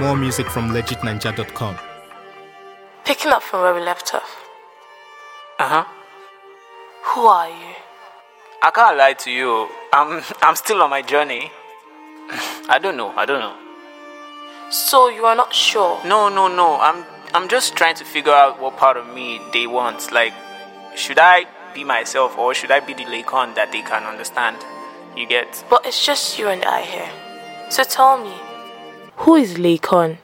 more music from legitninja.com. Picking up from where we left off. Uh-huh. Who are you? I can't lie to you. I'm still on my journey. I don't know. So you are not sure? No. I'm just trying to figure out what part of me they want. Like, should I be myself or should I be the Laycon that they can understand? You get? But it's just you and I here. So tell me, who is Laycon?